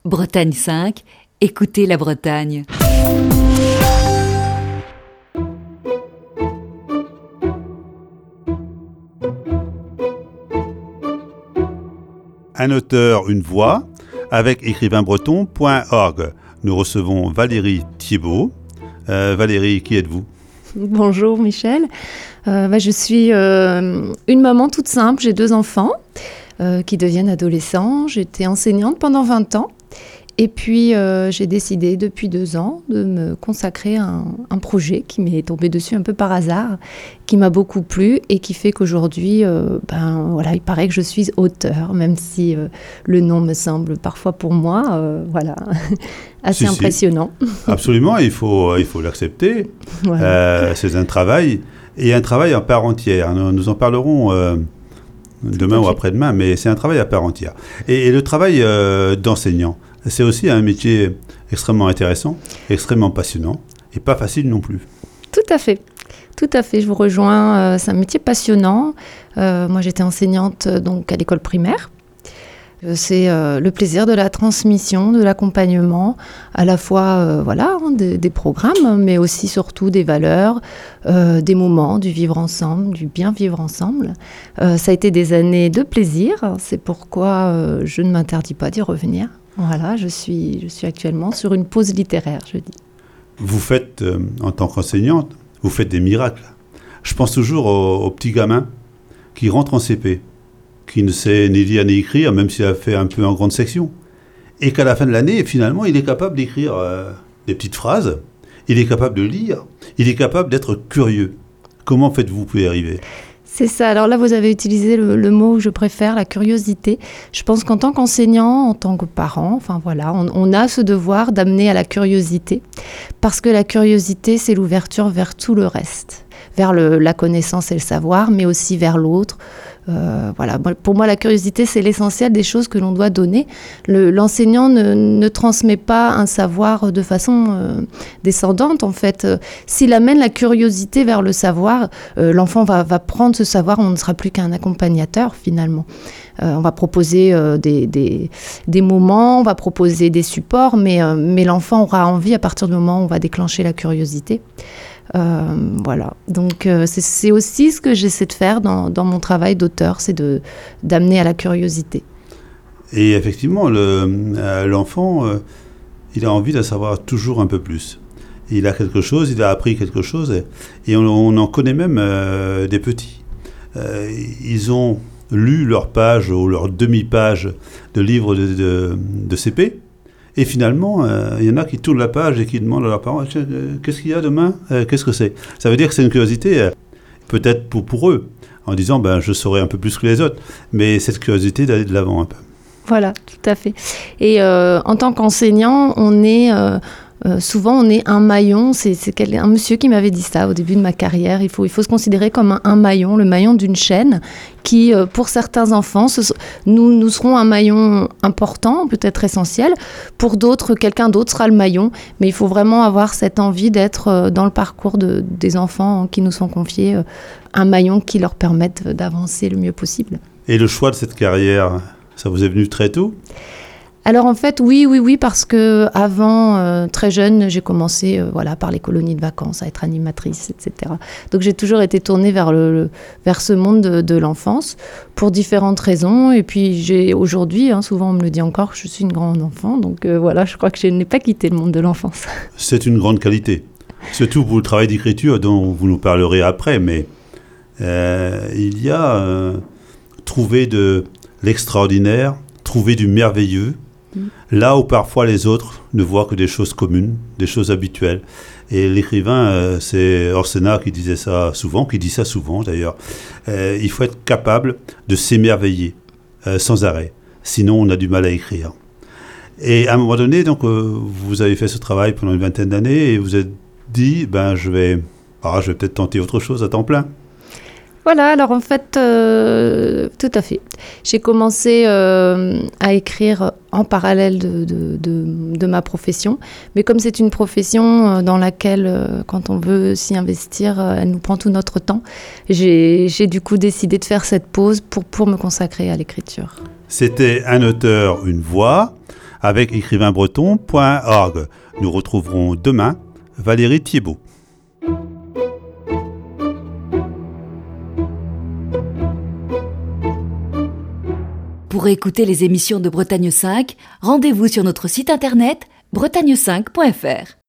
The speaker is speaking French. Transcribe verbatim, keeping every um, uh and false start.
Bretagne cinq, écoutez la Bretagne. Un auteur, une voix, avec écrivain breton point org. Nous recevons Valérie Thiebaud. Euh, Valérie, qui êtes-vous ? Bonjour Michel, euh, bah, je suis euh, une maman toute simple, j'ai deux enfants euh, qui deviennent adolescents, j'étais enseignante pendant vingt ans et puis euh, j'ai décidé depuis deux ans de me consacrer à un, un projet qui m'est tombé dessus un peu par hasard, qui m'a beaucoup plu et qui fait qu'aujourd'hui, euh, ben, voilà, il paraît que je suis auteur, même si euh, le nom me semble parfois pour moi euh, voilà, assez si, impressionnant. Si. Absolument, il faut, il faut l'accepter. Ouais. Euh, c'est un travail, et un travail en part entière. Nous, nous en parlerons euh, demain ou après-demain, mais c'est un travail à part entière. Et, et le travail euh, d'enseignant, c'est aussi un métier extrêmement intéressant, extrêmement passionnant, et pas facile non plus. Tout à fait. Tout à fait, je vous rejoins. Euh, c'est un métier passionnant. Euh, moi, j'étais enseignante donc, à l'école primaire. C'est euh, le plaisir de la transmission, de l'accompagnement, à la fois euh, voilà, hein, des, des programmes, mais aussi surtout des valeurs, euh, des moments, du vivre ensemble, du bien vivre ensemble. Euh, ça a été des années de plaisir, c'est pourquoi euh, je ne m'interdis pas d'y revenir. Voilà, je suis, je suis actuellement sur une pause littéraire, je dis. Vous faites, euh, en tant qu'enseignante, vous faites des miracles. Je pense toujours aux, aux petits gamins qui rentrent en C P, qui ne sait ni lire ni écrire, même s'il a fait un peu en grande section. Et qu'à la fin de l'année, finalement, il est capable d'écrire euh, des petites phrases, il est capable de lire, il est capable d'être curieux. Comment faites-vous pour y arriver ? C'est ça. Alors là, vous avez utilisé le, le mot que je préfère, la curiosité. Je pense qu'en tant qu'enseignant, en tant que parent, enfin voilà, on, on a ce devoir d'amener à la curiosité. Parce que la curiosité, c'est l'ouverture vers tout le reste. Vers le, la connaissance et le savoir, mais aussi vers l'autre. Euh, voilà. Pour moi, la curiosité, c'est l'essentiel des choses que l'on doit donner. Le, l'enseignant ne, ne transmet pas un savoir de façon euh, descendante, en fait. Euh, s'il amène la curiosité vers le savoir, euh, l'enfant va, va prendre ce savoir, on ne sera plus qu'un accompagnateur, finalement. Euh, on va proposer euh, des, des, des moments, on va proposer des supports, mais, euh, mais l'enfant aura envie, à partir du moment où on va déclencher la curiosité. Euh, voilà, donc euh, c'est, c'est aussi ce que j'essaie de faire dans, dans mon travail d'auteur, c'est de, d'amener à la curiosité. Et effectivement, le, euh, l'enfant, euh, il a envie de savoir toujours un peu plus. Il a quelque chose, il a appris quelque chose, et, et on, on en connaît même euh, des petits. Euh, ils ont lu leur page ou leur demi-page de livres de, de, de C P, et finalement, euh, il y en a qui tournent la page et qui demandent à leurs parents euh, « Qu'est-ce qu'il y a demain euh, Qu'est-ce que c'est ?» Ça veut dire que c'est une curiosité, euh, peut-être pour, pour eux, en disant ben, « Je saurai un peu plus que les autres », mais cette curiosité d'aller de l'avant un peu. Voilà, tout à fait. Et euh, en tant qu'enseignant, on est... Euh, Euh, souvent, on est un maillon. C'est, c'est quel, un monsieur qui m'avait dit ça au début de ma carrière. Il faut, il faut se considérer comme un, un maillon, le maillon d'une chaîne qui, euh, pour certains enfants, ce, nous, nous serons un maillon important, peut-être essentiel. Pour d'autres, quelqu'un d'autre sera le maillon. Mais il faut vraiment avoir cette envie d'être euh, dans le parcours de, des enfants qui nous sont confiés, euh, un maillon qui leur permette d'avancer le mieux possible. Et le choix de cette carrière, ça vous est venu très tôt ? Alors en fait, oui, oui, oui, parce que avant, euh, très jeune, j'ai commencé euh, voilà, par les colonies de vacances, à être animatrice, et cetera. Donc j'ai toujours été tournée vers, le, le, vers ce monde de, de l'enfance, pour différentes raisons. Et puis j'ai aujourd'hui, hein, souvent on me le dit encore, je suis une grande enfant, donc euh, voilà, je crois que je n'ai pas quitté le monde de l'enfance. C'est une grande qualité, surtout pour le travail d'écriture dont vous nous parlerez après, mais euh, il y a euh, trouver de l'extraordinaire, trouver du merveilleux, là où parfois les autres ne voient que des choses communes, des choses habituelles. Et l'écrivain, euh, c'est Orsena qui disait ça souvent, qui dit ça souvent d'ailleurs. Euh, il faut être capable de s'émerveiller euh, sans arrêt. Sinon, on a du mal à écrire. Et à un moment donné, donc, euh, vous avez fait ce travail pendant une vingtaine d'années et vous êtes dit, ben, je vais, ah, je vais peut-être tenter autre chose à temps plein. Voilà, alors en fait, euh, tout à fait. J'ai commencé euh, à écrire en parallèle de, de, de, de ma profession, mais comme c'est une profession dans laquelle, euh, quand on veut s'y investir, euh, elle nous prend tout notre temps, j'ai, j'ai du coup décidé de faire cette pause pour, pour me consacrer à l'écriture. C'était un auteur, une voix, avec écrivain breton point org. Nous retrouverons demain Valérie Thiebaud. Pour écouter les émissions de Bretagne cinq, rendez-vous sur notre site internet bretagne cinq point f r.